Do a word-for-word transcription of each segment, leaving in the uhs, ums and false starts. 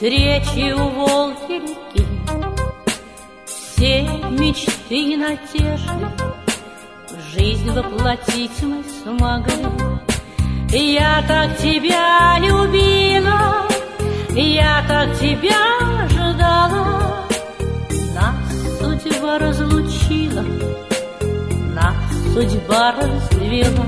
встречи у Волги реки. Все мечты и надежды в жизнь воплотить мы смогли. Я так тебя любила, я так тебя ждала. Нас судьба разлучила, нас судьба развела.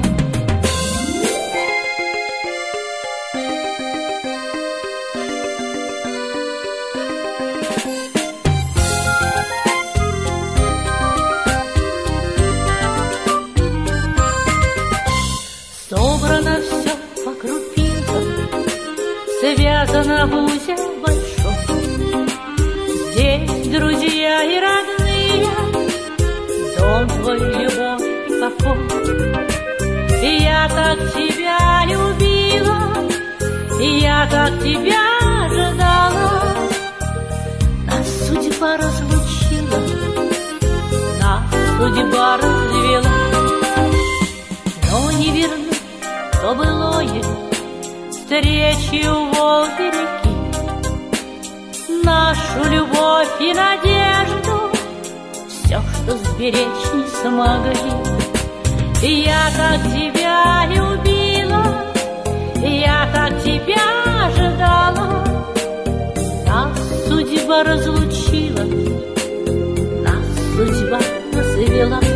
Собрано все по крупинкам, связано в узел большой. Здесь друзья и родные, дом твой, любовь и покой. И я так тебя любила, и я так тебя ждала. Нас судьба разлучила, нас судьба развела. Но не вернуть то былое, встречи у Волги реки. Нашу любовь и надежду, все, что сберечь не смогли. И я так тебя любила, и я так тебя ждала. Нас судьба разлучила, нас судьба развела.